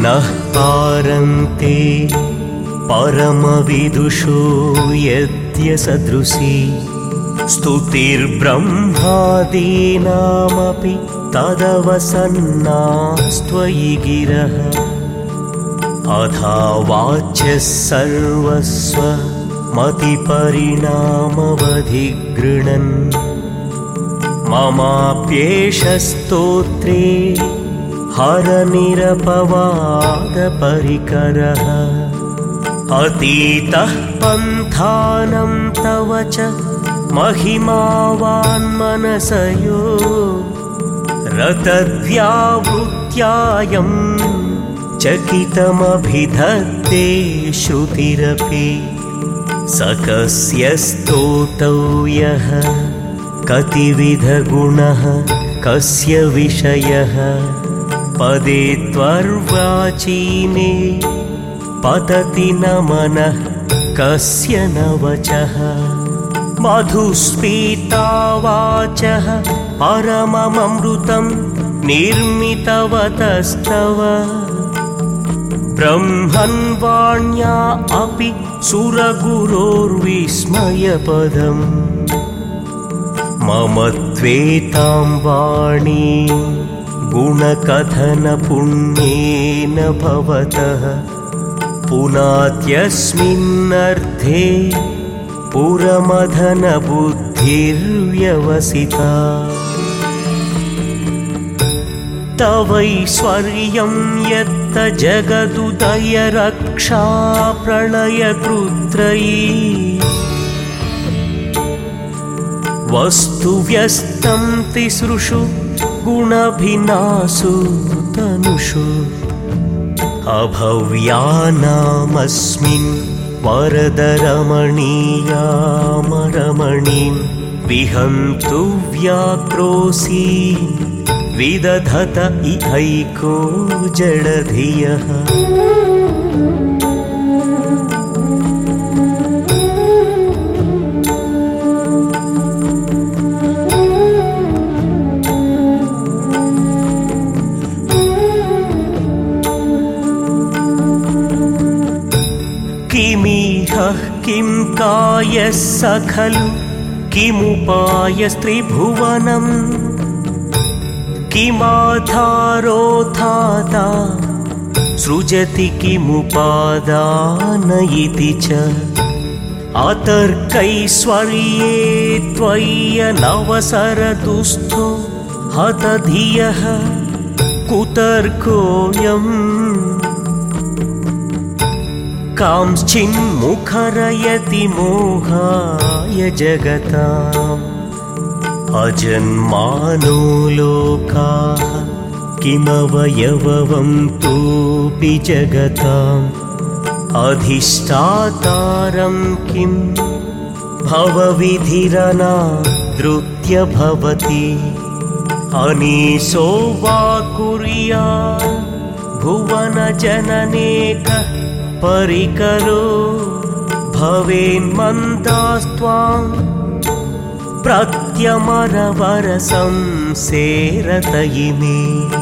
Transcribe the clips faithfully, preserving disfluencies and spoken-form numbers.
नः पारन्ते परमविदुषो यद्यसदृशी स्तुतिर्ब्रह्मादीनामपि तदवसन्नास्त्वयि गिरः अथा वाच्यः सर्वस्व मतिपरिणामवधिगृणन् ममाप्येष स्तोत्रे हरनिरपवादपरिकरः अतीतः पन्थानं तव च महिमावान्मनसयो रतव्यावृत्यायं चकितमभिधत्ते श्रुतिरपि सकस्य स्तोतौ यः कतिविधगुणः कस्य विषयः पदे त्वर्वाचीने पतति न मनः कस्य न वचः मधुस्फीता वाचः परमममृतं निर्मितवतस्तव ब्रह्मन्वाण्या अपि सुरगुरोर्विस्मयपदम् मम त्वेतां वाणी गुणकथनपुण्येन भवतः पुनात्यस्मिन्नर्थे पुरमधनबुद्धिर्व्यवसिता तवैश्वर्यं यत्त जगदुदयरक्षा प्रलयकृत्रयी वस्तुव्यस्तं तिसृषु गुणभिन्नासु तनुषु अभव्यानामस्मिन् वरदरमणीयामरमणीं विहन्तु व्याक्रोशी विदधत इहैको जडधियः किमिह किं कायस्स खलु किमुपायस्त्रिभुवनम् किमाधारोऽधाता सृजति किमुपादान इति च अतर्कैश्वर्ये त्वय्यनवसरदुस्थो हतधियः कुतर्कोऽयम् कांश्चिन्मुखरयति मोहाय जगताम् अजन्मानो लोकाः किमवयववन्तोऽपि जगताम् अधिष्ठातारं किं भवविधिरनादृत्य भवति अनीशो वा कुर्यात् भुवनजननेकः परिकरो भवेन्मन्दास्त्वां प्रत्यमरवरसंसेरत इमे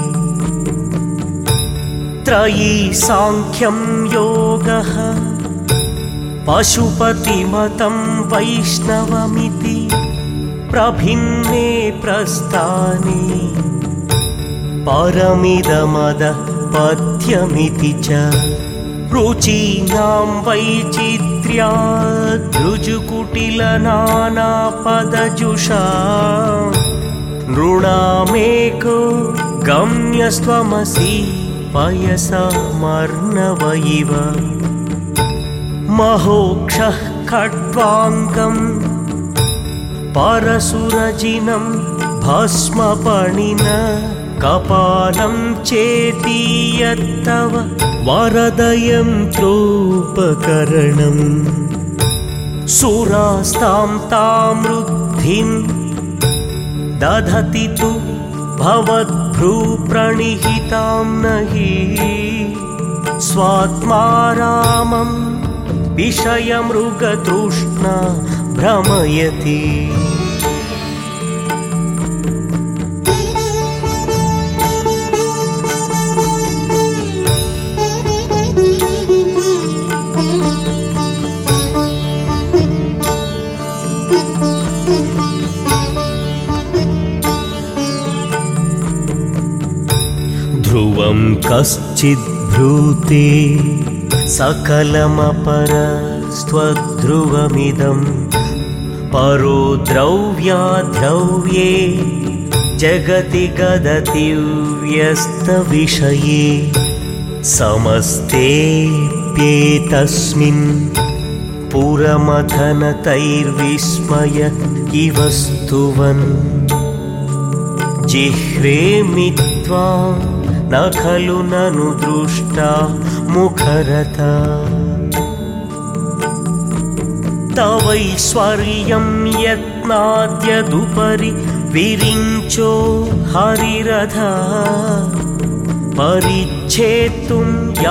त्रयी सांख्यं योगः पशुपतिमतं वैष्णवमिति प्रभिन्ने प्रस्थाने परमिदमदः पथ्यमिति च रुचीनां वैचित्र्याद्रुजुकुटिलनानापदजुषा नृणामेको गम्यस्त्वमसि पयसामर्णव इव महोक्षः खट्वाङ्गं परसुरजिनं भस्मपणिन कपालं चेति यत्तव वरदयन्त्रोपकरणम् सुरास्तां तामृद्धिं दधति तु भवद्भ्रूप्रणिहितां नहि स्वात्मारामं विषयमृगतृष्णा भ्रमयति ध्रुवं कश्चिद्ब्रूते सकलमपरस्त्वध्रुवमिदं परो द्रव्याद्रव्ये जगति गदति व्यस्तविषये समस्तेऽप्येतस्मिन् पुरमथनतैर्विस्मय इव स्तुवन् जिह्रेमि त्वां न खलु ननु दृष्टा मुखरता तवैश्वर्यं यत्नाद्यदुपरि विरिञ्चो हरिरथा परिच्छेत्तुं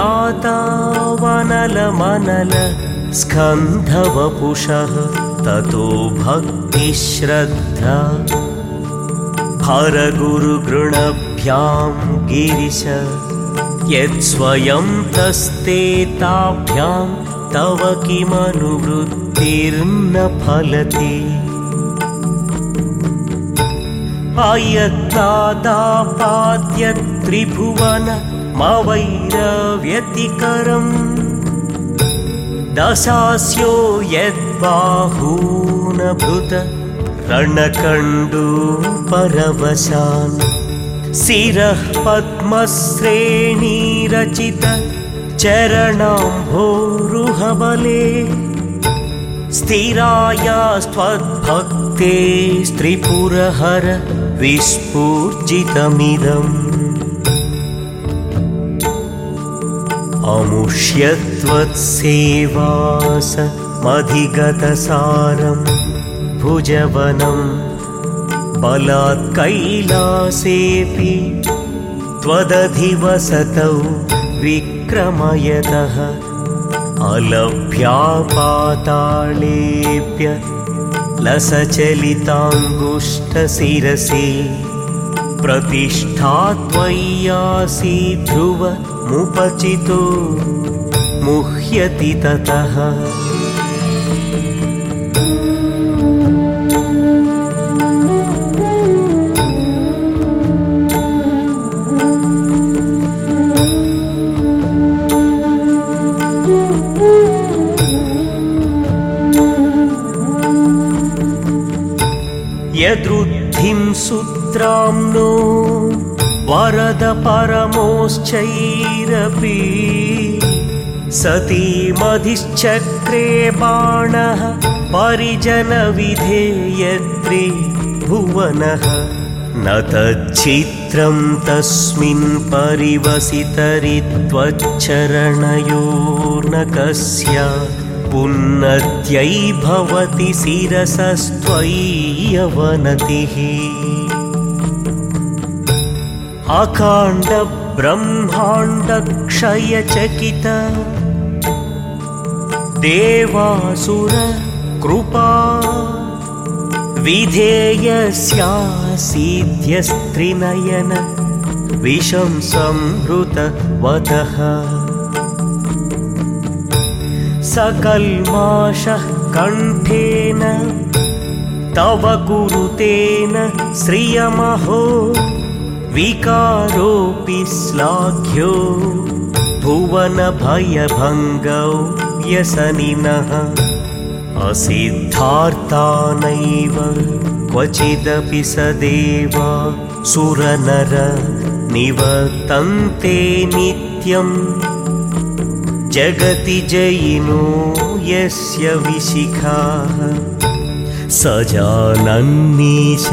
यातावनलमनल स्कन्धवपुषः ततो भक्तिश्रद्धा हर गुरुगृणभ्यां गिरिश यत्स्वयं तस्ते ताभ्यां तव किमनुवृत्तिर्न फलति अयत्नादापाद्य त्रिभुवनमवैरव्यतिकरम् दशास्यो यद्बाहूनभृत रणकण्डूपरवशान् शिरः पद्मश्रेणीरचित चरणाम्भोरुहबले स्थिरायास्त्वद्भक्ते स्त्रिपुरहर विस्फूर्जितमिदम् अमुष्यत्वत्सेवासमधिगतसारम् भुजवनं बलात् कैलासेऽपि त्वदधिवसतौ विक्रमयतः अलभ्यापाताळेऽप्य लसचलिताङ्गुष्ठशिरसि प्रतिष्ठा त्वय्यासि ध्रुवमुपचितो मुह्यति ततः यदृद्धिं सूत्राम्नो वरद परमोश्चैरपि सतीमधिश्चक्रे बाणः परिजनविधेयत्रे भुवनः न तच्छित्रं तस्मिन् परिवसितरित्वच्चरणयोर्न पुन्नत्यै भवति शिरसस्त्वय्यवनतिः अकाण्ड ब्रह्माण्डक्षयचकित देवासुर कृपा विधेयस्यासीद्यस्त्रिनयन विषं संहृतवतः सकल्माषः कण्ठेन तव कुरुतेन श्रियमहो विकारोऽपि श्लाघ्यो भुवनभयभङ्गौ व्यसनिनः असिद्धार्तानैव क्वचिदपि सदेवा सुरनर निवर्तन्ते नित्यम् जगति जयिनो यस्य विशिखाः स जानन्नीश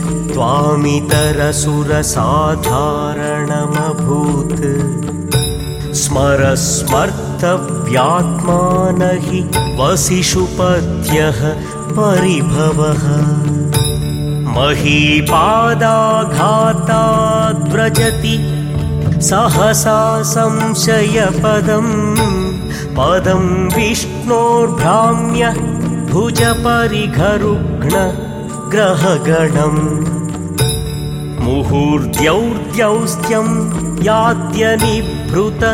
त्वामितरसुरसाधारणमभूत् स्मरस्मर्तव्यात्मान हि वसिषुपद्यः परिभवः महीपादाघाताद्व्रजति सहसा संशयपदं पदं विष्णोर्भ्राम्य भुजपरिघरुघ्न ग्रहगणम् मुहूर्द्यौर्द्यौस्त्यं याद्यनिभृत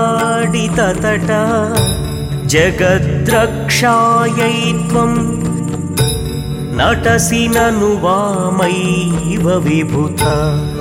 जटाताडिततटा जगद्रक्षायै त्वं नटसि ननु वामैव विभुता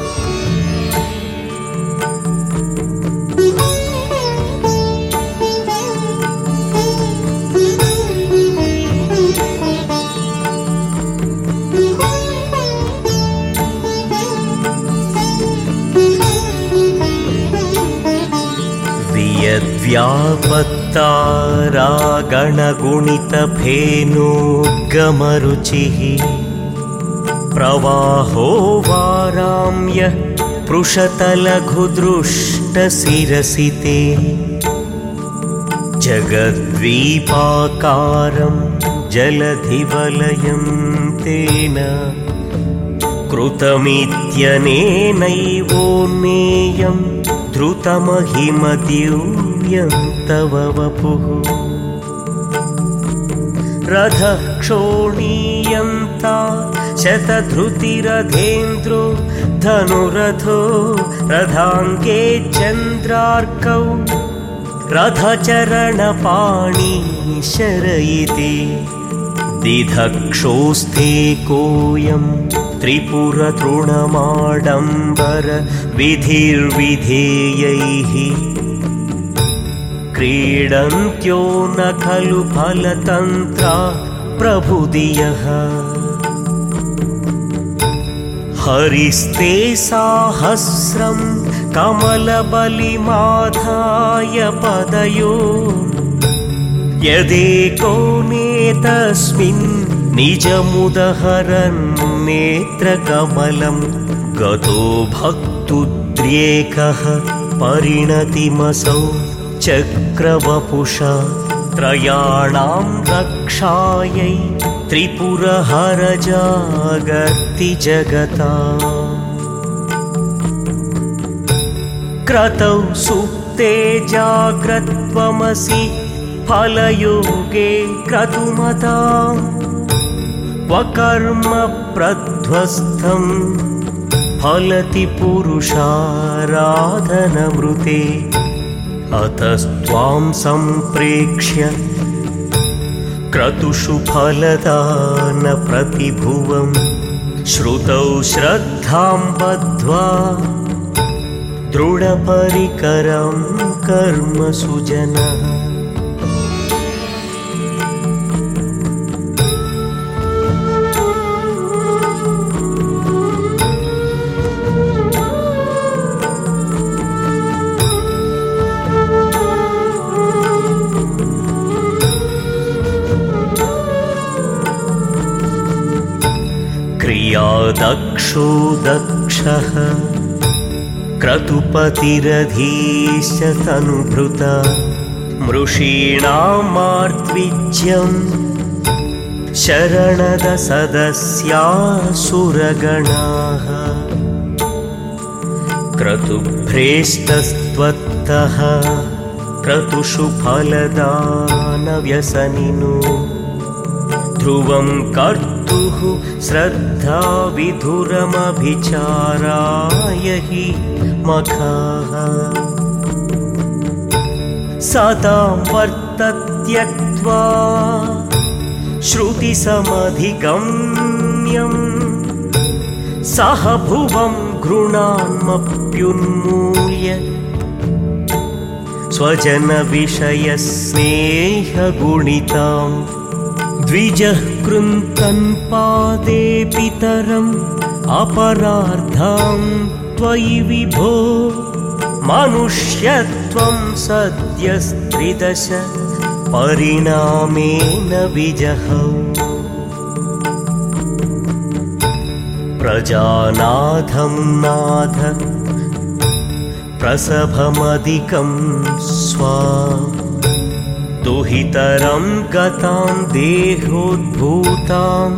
व्यापत्तारागणगुणितफेनोद्गमरुचिः प्रवाहो वाराम्य पृषतलघुदृष्टशिरसि ते जगद्वीपाकारं जलधिवलयं तेन कृतमित्यनेनैवोन्नेयं धृतमहिमदिव्यं तव वपुः रथः क्षोणीयन्ता शतधृतिरथेन्द्रो धनुरथो रथाङ्गे चन्द्रार्कौ रथचरणपाणी शरयिते दिधक्षोस्ते कोऽयं त्रिपुरतृणमाडम्बर विधिर्विधेयैः क्रीडन्त्यो न खलु फलतन्त्रा प्रभुदियः हरिस्ते साहस्रं कमलबलिमाधाय पदयो यदेको नेतस्मिन् निजमुदहरन् नेत्रकमलं गतो भक्तुद्रेकः परिणतिमसौ चक्रवपुषा त्रयाणां रक्षायै त्रिपुरहरजागर्ति जगता क्रतौ सुप्ते जाग्रत्वमसि फलयोगे क्रतुमताम् वकर्म प्रध्वस्थं फलति पुरुषाराधनमृते अतस्त्वां सम्प्रेक्ष्य क्रतुषु फलदान प्रतिभुवं श्रुतौ श्रद्धां बद्ध्वा दृढपरिकरं कर्म सुजनः दक्षो दक्षः क्रतुपतिरधीश्च तनुभृता मृषीणामार्त्विज्यं शरणदसदस्यासुरगणाः क्रतुभ्रेष्टस्त्वत्तः क्रतुषु फलदानव्यसनिनो ध्रुवं कर्तुः श्रद्धा विधुरमभिचाराय हि मखाः सतां वर्तत्यक्त्वा श्रुतिसमधिगम्यं सह भुवं घृणान्मप्युन्मूल्य स्वजनविषयस्नेहगुणिताम् द्विजः कृन्तन् पादे पितरम् अपरार्धां त्वयि विभो मनुष्यत्वं सद्यस्त्रिदश परिणामेन विजहौ प्रजानाथं नाथ प्रसभमधिकं स्वा दुहितरं गतां देहोद्भूतां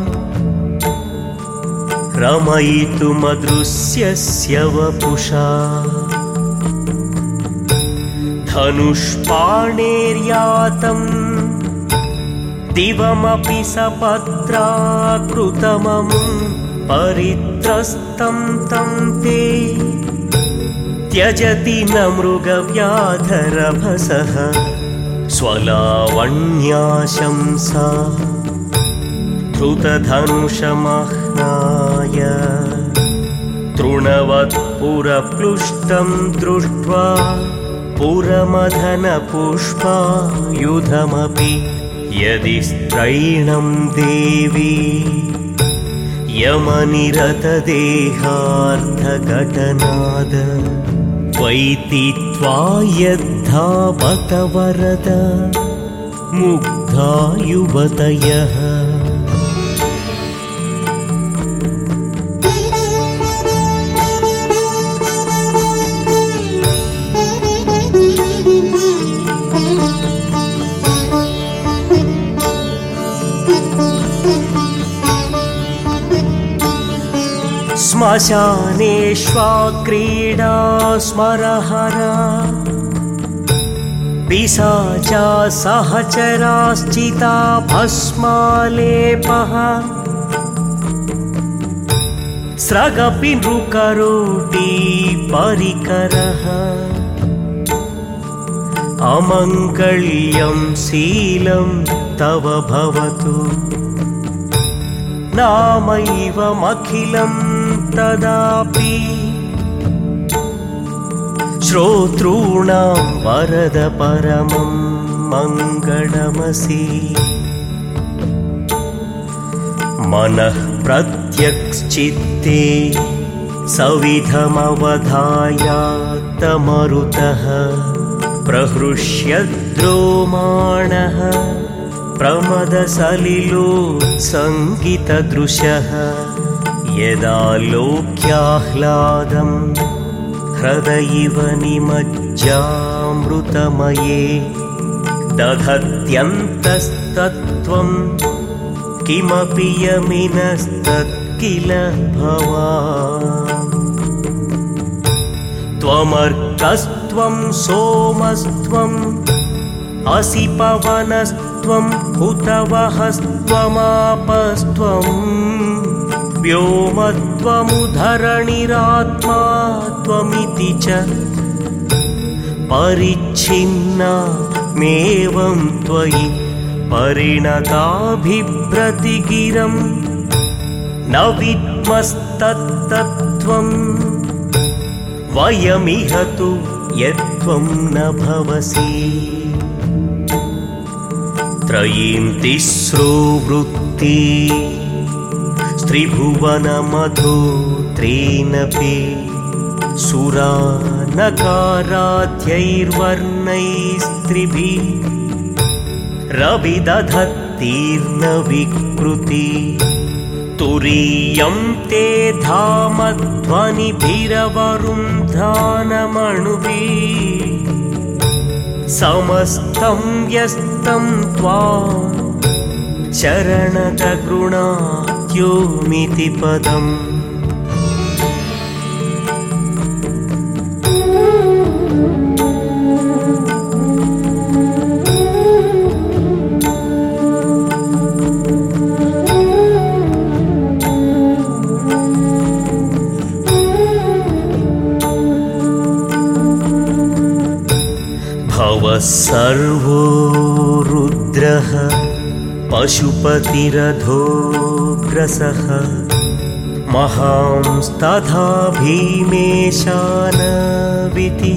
रमयितुमदृश्यस्य वपुषा धनुष्पाणेर्यातं दिवमपि सपत्राकृतममुं परित्रस्तं तं ते त्यजति न मृगव्याधरभसः स्वलावण्याशंसा धृतधनुषमह्नाय तृणवत्पुरप्लुष्टं दृष्ट्वा पुरमदनपुष्पायुधमपि यदि स्त्रैणं देवी यमनिरतदेहार्धघटनाद वैतित्वा यद्धावत वरद मुग्धा युवतयः। श्मशानेष्वा क्रीडा स्मरहरा पिशाचा सहचराश्चिता भस्मालेपः स्रगपि नृकरोटी परिकरः अमङ्गल्यं शीलं तव भवतु नामैवमखिलं तदापि श्रोतॄणां वरद परमं मङ्गलमसि। मनः प्रत्यक्श्चित्ते सविधमवधायात्तमरुतः प्रहृष्यद्रोमाणः प्रमदसलिलोत्सङ्गितदृशः यदा लोक्याह्लादं हृदयिव निमज्जामृतमये दधत्यन्तस्तत्त्वं किमपि यमिनस्तत्किल भवान्। त्वमर्कस्त्वं सोमस्त्वम् असि पवनस्त्वं हुतवहस्त्वमापस्त्वं व्योमत्वमुधरणिरात्मा त्वमिति च परिच्छिन्नामेवं त्वयि परिणताभिभ्रतिगिरं न विद्मस्तत्तत्त्वं वयमिह तु यत्त्वं न भवसि। त्रयीं तिस्रो वृत्ति स्त्रिभुवनमधो त्रीनपि सुरा नकाराद्यैर्वर्णैस्त्रिभिः रविदधत्तीर्न विकृति तुरीयं ते धामध्वनिभिरवरुन्धानमणुभिः समस्तं व्यस्तं त्वां चरणदगृणात्योमिति पदम्। सर्वो रुद्रः पशुपतिरधोग्रसः महांस्तथा भीमेशानविति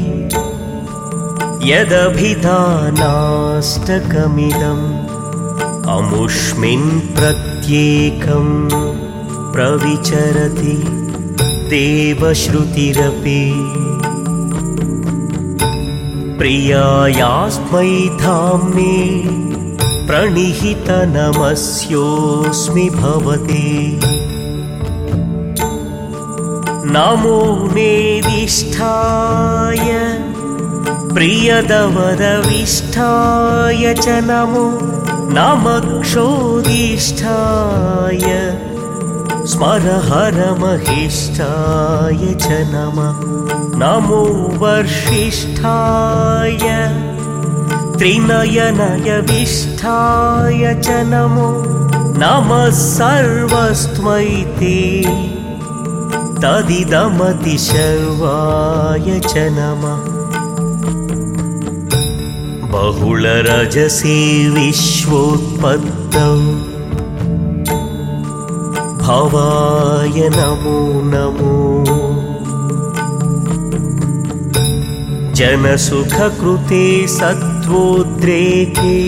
यदभिधानाष्टकमिदम् अमुष्मिन् प्रत्येकं प्रविचरति देवश्रुतिरपि प्रियायास्मै धाम्ने प्रणिहितनमस्योऽस्मि भवते नमो नेदिष्ठाय प्रियदवदविष्ठाय च नमो नमक्षोदिष्ठाय स्मरहरमहिष्ठाय च नमः नमो वर्षिष्ठाय त्रिनयनयविष्ठाय च नमो नमः सर्वस्मै ते तदिदमतिशर्वाय च नमः बहुलरजसे विश्वोत्पत्तौ भवाय नमो नमो। जनसुखकृते सत्त्वोद्रेके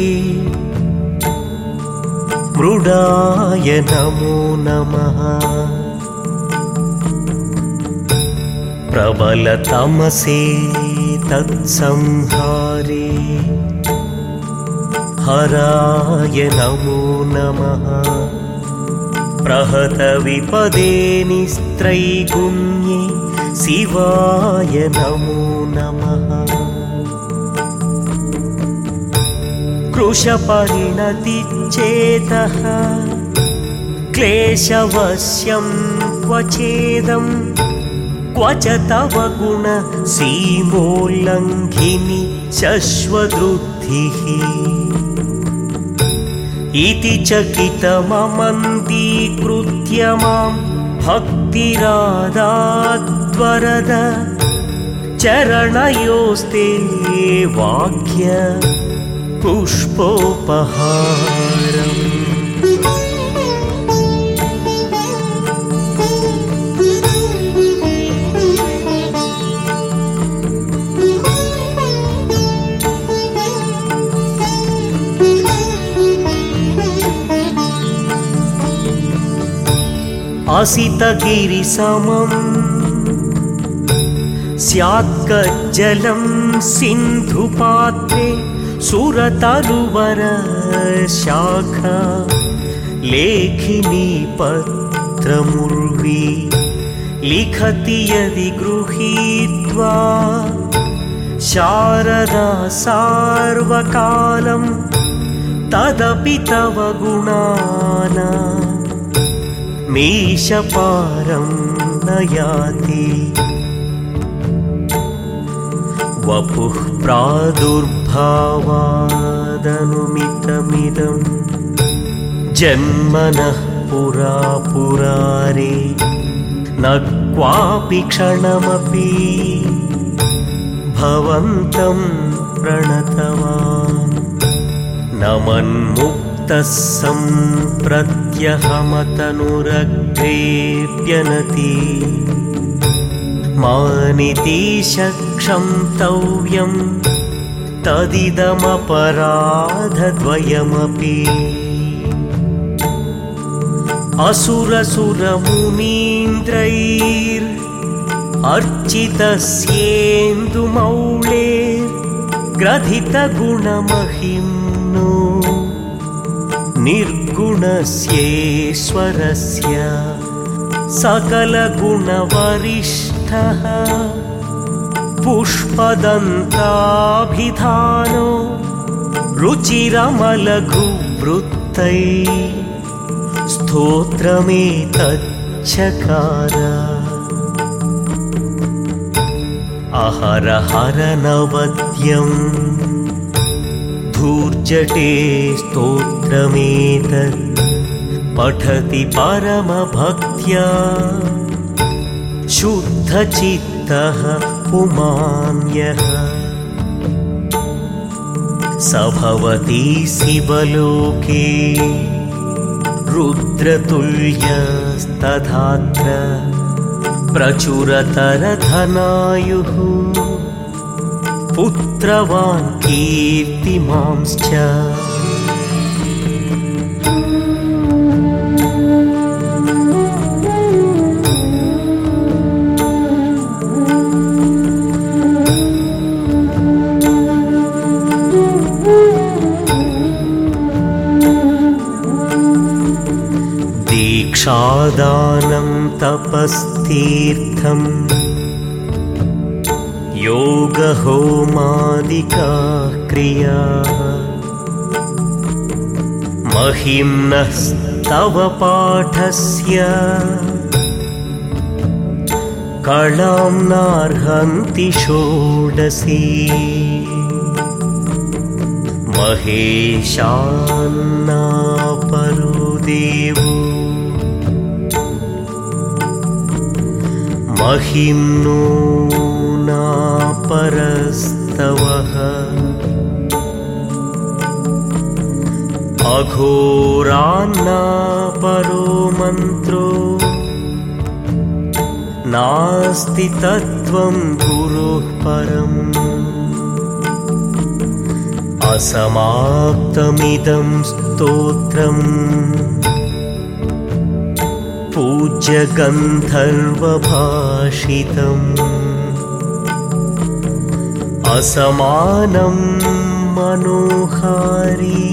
मृडाय नमो नमः। प्रबलतमसे तत्संहारे हराय नमो नमः। प्रहतविपदे निस्त्रैगुण्ये शिवाय नमो नमः। कृशपरिणतिचेतः क्लेशवश्यं क्वचेदं क्व च तव गुणसीमोल्लङ्घिनी शश्वद्रुद्धिः। इति चकितममन्दीकृत्य मां भक्तिरादाद्वरद चरणयोस्ते वाक्य पुष्पोपहारम्। असितगिरिसमं स्यात्कज्जलं सिन्धुपात्रे सुरतरुवरशाखा लेखिनी पत्रमुर्वी लिखति यदि गृहीत्वा शारदा सार्वकालं तदपि तव गुणाना मीशपारं न याति। वपुः प्रादुर्भावादनुमितमिदं जन्मनः पुरा पुरारे न क्वापि क्षणमपि भवन्तं प्रणतवान्। न मन्मुक्तः सम्प्रत्यहमतनुरग्रेऽप्यनति मानिति क्षन्तव्यं तदिदमपराधद्वयमपि। असुरसुरमुनीन्द्रैर्र्चितस्येन्दुमौळेर्ग्रथितगुणमहिम्नो निर्गुणस्येश्वरस्य सकलगुणवरिष्ठः पुष्पदन्ताभिधानो रुचिरमलघुवृत्तै स्तोत्रमेतच्चकार। अहरहर नवद्यं धूर्जटे स्तोत्रमेतत् पठति परमभक्त्या शुद्धचित्तः पुमान्यः। स भवति शिवलोके रुद्रतुल्यस्तथात्र प्रचुरतरधनायुः पुत्रवान् कीर्तिमांश्च। दीक्षादानं तपस्तीर्थं योगहोमादिकाः क्रियाः महिम्नस्तव पाठस्य कलां नार्हन्ति षोडशी। महेशान्नापरो देवो महिम्नो नापरस्तवः। अघोरान्नापरो मन्त्रो नास्ति तत्त्वं गुरुः परम् असमाप्तमिदं स्तोत्रम् पूज्य गन्धर्वभाषितम् असमानं मनोहारी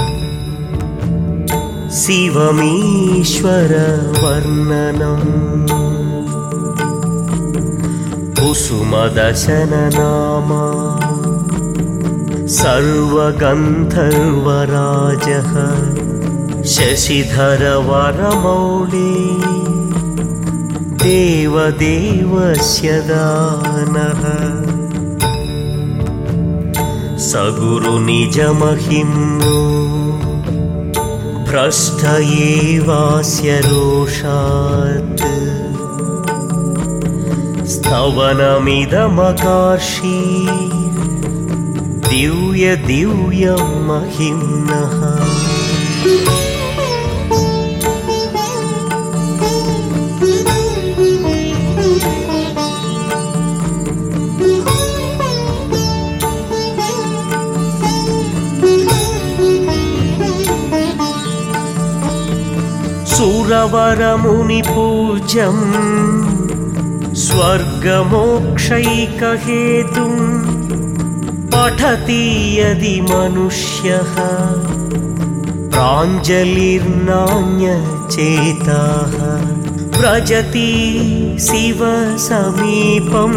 शिवमीश्वरवर्णनम् कुसुमदशननामा सर्वगन्धर्वराजः शशिधरवरमौळी देवदेवस्य दानः सगुरुनिजमहिम्नो भ्रष्ट एवास्य रोषात् स्तवनमिदमकार्षी दिव्य दिव्यं महिम्नः सुरवरमुनिपूज्यं स्वर्गमोक्षैकहेतुं पठति यदि मनुष्यः प्राञ्जलिर्नान्यचेताः व्रजति शिवसमीपं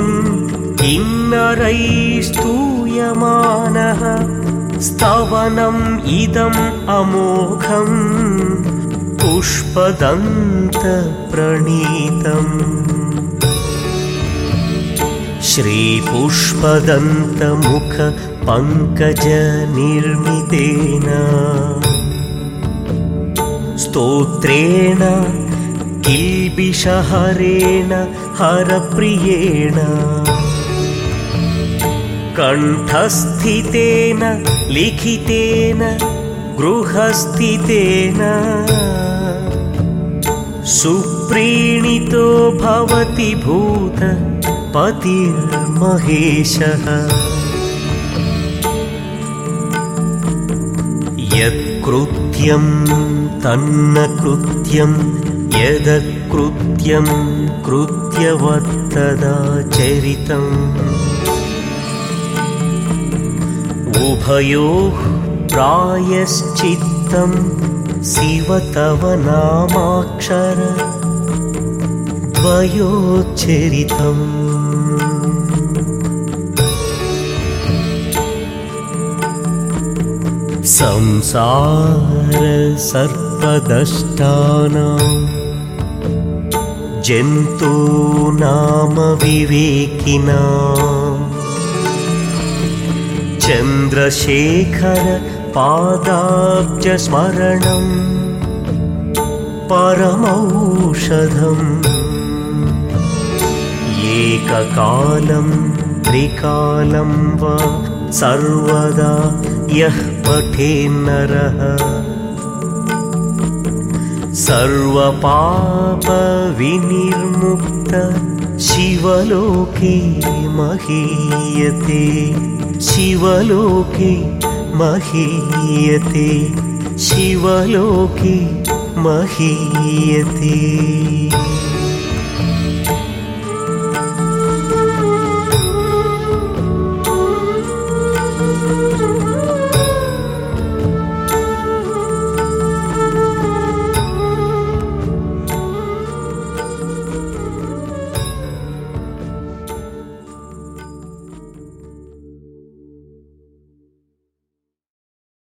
किन्नरैस्तूयमानः स्तवनम् इदम् अमोघम् पुष्पदन्तप्रणीतम् श्रीपुष्पदन्तमुखपङ्कजनिर्मितेन स्तोत्रेण किल्बिषहरेण हरप्रियेण कण्ठस्थितेन लिखितेन गृहस्थितेन सुप्रीणितो भवति भूतपतिर्महेशः यत्कृत्यं तन्न कृत्यं यदकृत्यं कृत्यवत्तदाचरितम् उभयोः प्रायश्चित्तं शिव तव नामाक्षर द्वयोच्चरितम् संसार सर्पदष्टानां जन्तूनाम विवेकिनां चन्द्रशेखर पादाब्जस्मरणं परमौषधम् एककालं त्रिकालं वा सर्वदा यः पठेन्नरः सर्वपापविनिर्मुक्त शिवलोके महीयते शिवलोके महीयते शिवलोके महीयते।